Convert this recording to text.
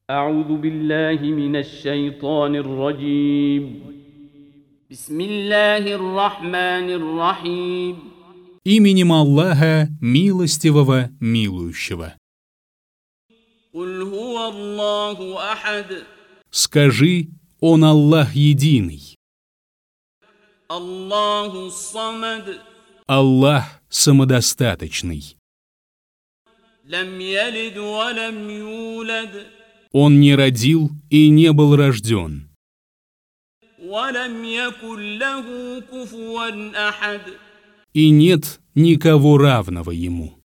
أعوذ بالله من الشيطان الرجيم بسم الله الرحمن الرحيم Именем Аллаха, милостивого, милующего. قل هو الله أحد Скажи, Он Аллах единый. الله الصمد Аллах самодостаточный. لم يلد ولم يولد Он не родил и не был рожден. ولم يكن له كفوا أحد И нет никого равного Ему.